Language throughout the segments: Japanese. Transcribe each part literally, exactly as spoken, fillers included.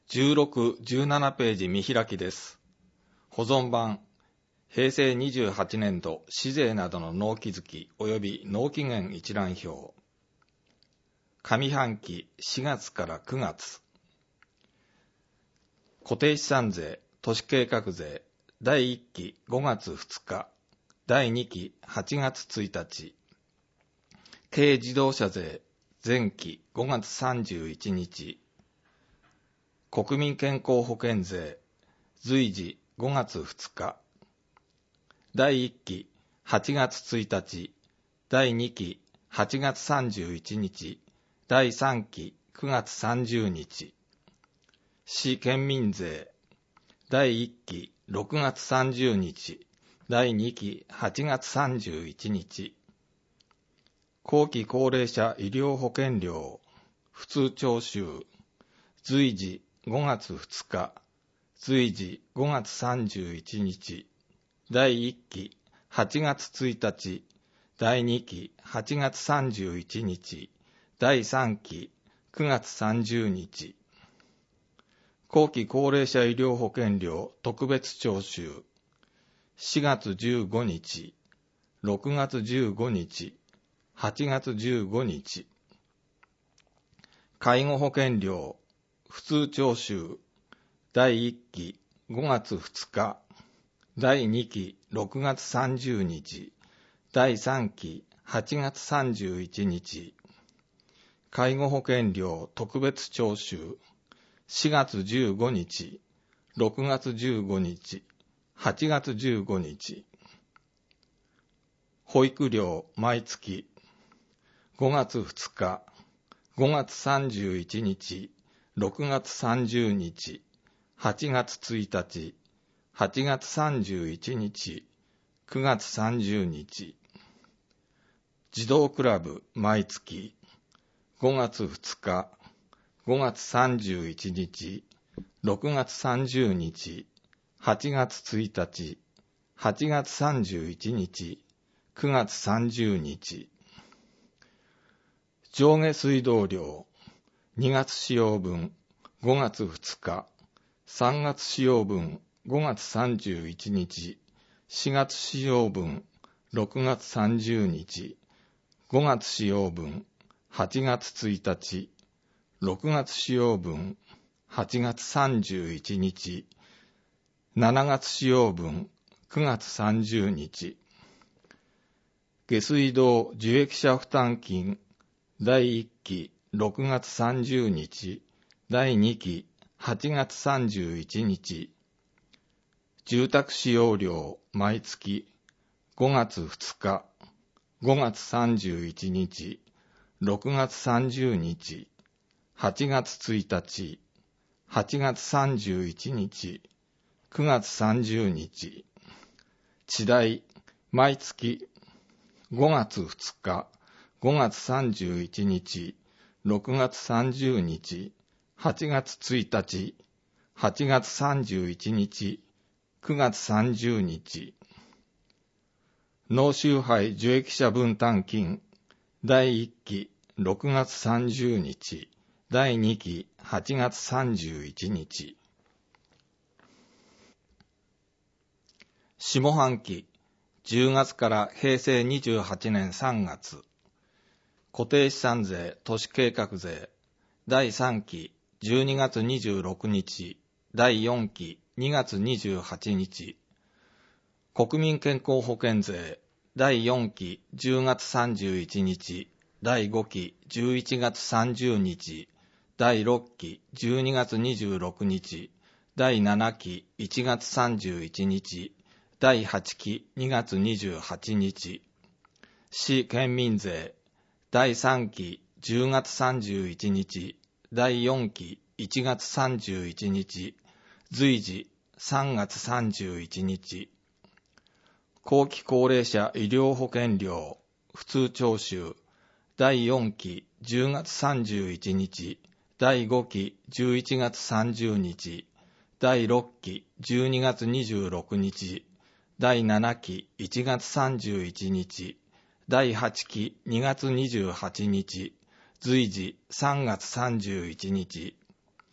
じゅうろく、じゅうななページ見開きです。保存版、平成にじゅうはちねん度市税などの納期月及び納期限一覧表。上半期しがつからくがつ。固定資産税、都市計画税、だいいっきごがつふつか、だいにきはちがつついたち。軽自動車税、前期ごがつさんじゅういちにち。国民健康保険税、随時ごがつふつか。だいいっきはちがつついたち、だいにきはちがつさんじゅういちにち、だいさんきくがつさんじゅうにち。市県民税、だいいっきろくがつさんじゅうにち、だいにきはちがつさんじゅういちにち。後期高齢者医療保険料、普通徴収、随時ごがつふつか、随時ごがつさんじゅういちにち、だいいっきはちがつついたち、だいにきはちがつさんじゅういちにち、だいさんきくがつさんじゅうにち。後期高齢者医療保険料特別徴収、しがつじゅうごにち、ろくがつじゅうごにち、はちがつじゅうごにち。介護保険料普通徴収、だいいっきごがつふつか、だいにきろくがつさんじゅうにち、だいさんきはちがつさんじゅういちにち。介護保険料特別徴収、しがつじゅうごにち、ろくがつじゅうごにち、はちがつじゅうごにち。保育料毎月、ごがつふつか、ごがつさんじゅういちにち、ろくがつさんじゅうにち、はちがつついたち、はちがつさんじゅういちにち、くがつさんじゅうにち。児童クラブ毎月、ごがつふつか、ごがつさんじゅういちにち、ろくがつさんじゅうにち、はちがつついたち、はちがつさんじゅういちにち、くがつさんじゅうにち。上下水道料、にがつ使用分、ごがつふつか、さんがつ使用分、ごがつさんじゅういちにち、しがつ使用分、ろくがつさんじゅうにち、ごがつ使用分、はちがつついたち、ろくがつ使用分、はちがつさんじゅういちにち、しがつ使用分、くがつさんじゅうにち。下水道受益者負担金、だいいっきろくがつさんじゅうにち、だいにきはちがつさんじゅういちにち。住宅使用料毎月、ごがつふつか、ごがつさんじゅういちにち、ろくがつさんじゅうにち、はちがつついたち、はちがつさんじゅういちにち、くがつさんじゅうにち。地代毎月、ごがつふつか、ごがつさんじゅういちにち、ろくがつさんじゅうにち、はちがつついたち、はちがつさんじゅういちにち、くがつさんじゅうにち。納収配受益者分担金、だいいっきろくがつさんじゅうにち、だいにきはちがつさんじゅういちにち。下半期、じゅうがつから平成にじゅうはちねんさんがつ。固定資産税都市計画税、だいさんきじゅうにがつにじゅうろくにち、だいよんきにがつにじゅうはちにち。国民健康保険税、だいよんきじゅうがつさんじゅういちにち、だいごきじゅういちがつさんじゅうにち、だいろっきじゅうにがつにじゅうろくにち、だいななきいちがつさんじゅういちにち、だいはちきにがつにじゅうはちにち。市県民税、だいさんきじゅうがつさんじゅういちにち、だいよんきいちがつさんじゅういちにち、随時さんがつさんじゅういちにち。後期高齢者医療保険料普通徴収、だいよんきじゅうがつさんじゅういちにち、だいごきじゅういちがつさんじゅうにち、だいろっきじゅうにがつにじゅうろくにち、だいななきいちがつさんじゅういちにち、だいはちきにがつにじゅうはちにち、随時さんがつさんじゅういちにち。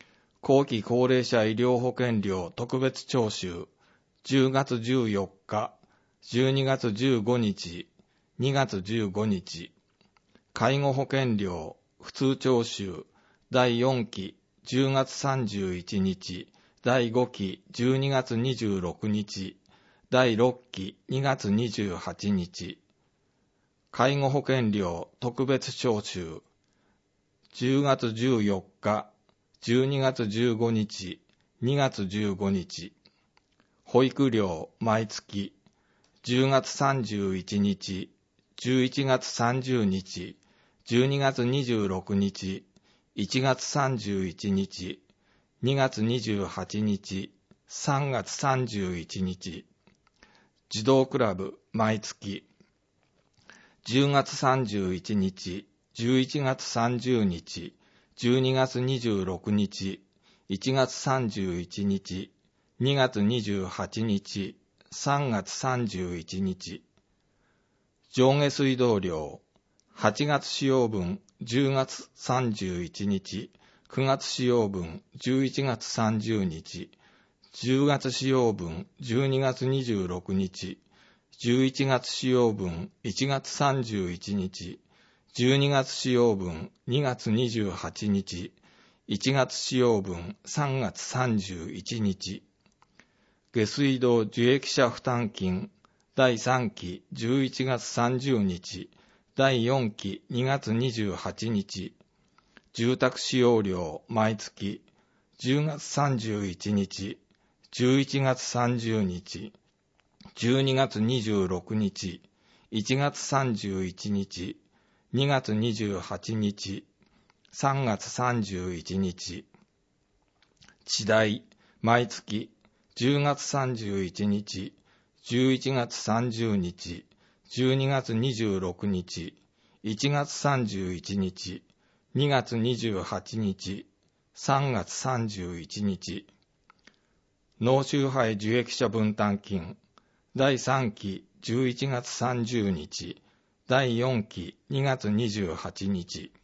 後期高齢者医療保険料特別徴収じゅうがつじゅうよっか、じゅうにがつじゅうごにち、にがつじゅうごにち、介護保険料普通徴収だいよんきじゅうがつさんじゅういちにち、だいごきじゅうにがつにじゅうろくにち、だいろっきにがつにじゅうはちにち、介護保険料特別徴収じゅうがつじゅうよっか、じゅうにがつじゅうごにち、にがつじゅうごにち、保育料毎月じゅうがつさんじゅういちにち、じゅういちがつさんじゅうにち、じゅうにがつにじゅうろくにち、いちがつさんじゅういちにち、にがつにじゅうはちにち、さんがつさんじゅういちにち、児童クラブ毎月じゅうがつさんじゅういちにち、じゅういちがつさんじゅうにち、じゅうにがつにじゅうろくにち、いちがつさんじゅういちにち、にがつにじゅうはちにち、さんがつさんじゅういちにち、上下水道料はちがつ使用分じゅうがつさんじゅういちにち、くがつ使用分じゅういちがつさんじゅうにち、じゅうがつ使用分じゅうにがつにじゅうろくにち、じゅういちがつ使用分いちがつさんじゅういちにち、じゅうにがつ使用分にがつにじゅうはちにち、いちがつ使用分さんがつさんじゅういちにち、下水道受益者負担金だいさんきじゅういちがつさんじゅうにち、だいよんきにがつにじゅうはちにち、住宅使用料毎月じゅうがつさんじゅういちにち、じゅういちがつさんじゅうにち、じゅうにがつにじゅうろくにち、いちがつさんじゅういちにち、にがつにじゅうはちにち、さんがつさんじゅういちにち、地代毎月じゅうがつさんじゅういちにち、じゅういちがつさんじゅうにち、じゅうにがつにじゅうろくにち、いちがつさんじゅういちにち、にがつにじゅうはちにち、さんがつさんじゅういちにち、納収配受益者分担金だいさんきじゅういちがつさんじゅうにち、だいよんきにがつにじゅうはちにち。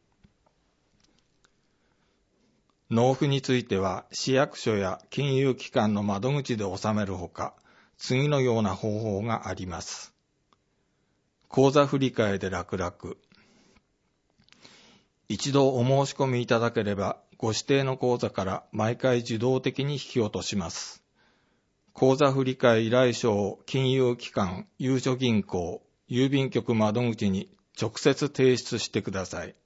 納付については市役所や金融機関の窓口で納めるほか、次のような方法があります。口座振替で楽々。一度お申し込みいただければ、ご指定の口座から毎回自動的に引き落とします。口座振替依頼書を金融機関、ゆうちょ銀行、郵便局窓口に直接提出してください。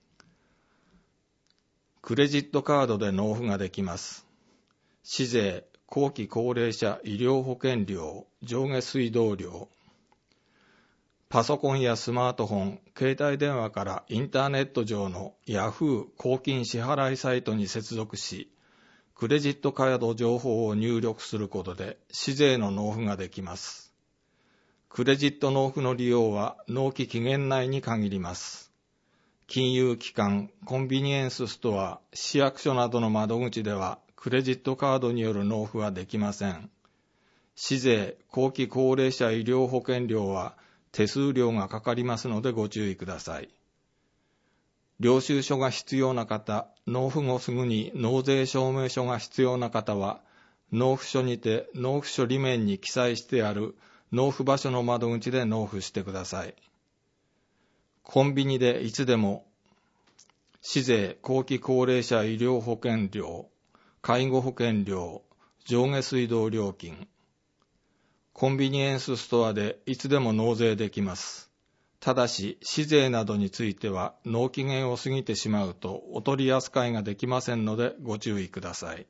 クレジットカードで納付ができます。市税、後期高齢者医療保険料、上下水道料。パソコンやスマートフォン、携帯電話からインターネット上の ヤフー 公金支払いサイトに接続し、クレジットカード情報を入力することで市税の納付ができます。クレジット納付の利用は納期期限内に限ります。金融機関、コンビニエンスストア、市役所などの窓口ではクレジットカードによる納付はできません。市税、後期高齢者医療保険料は手数料がかかりますのでご注意ください。領収書が必要な方、納付後すぐに納税証明書が必要な方は、納付書にて納付書裏面に記載してある納付場所の窓口で納付してください。コンビニでいつでも、市税、後期高齢者医療保険料、介護保険料、上下水道料金、コンビニエンスストアでいつでも納税できます。ただし、市税などについては納期限を過ぎてしまうとお取り扱いができませんのでご注意ください。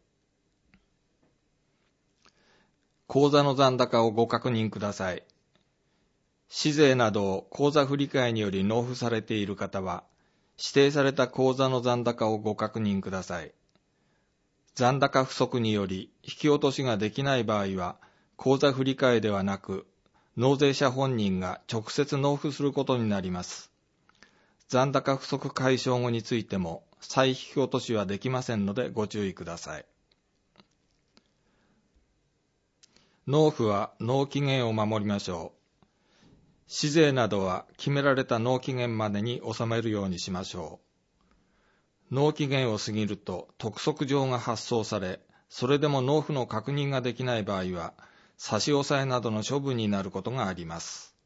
口座の残高をご確認ください。市税などを口座振替により納付されている方は、指定された口座の残高をご確認ください。残高不足により引き落としができない場合は、口座振替ではなく、納税者本人が直接納付することになります。残高不足解消後についても再引き落としはできませんのでご注意ください。納付は納期限を守りましょう。市税などは決められた納期限までに納めるようにしましょ納期限を過ぎると督促状が発送され、それでも納付の確認ができない場合は、差し押さえなどの処分になることがあります。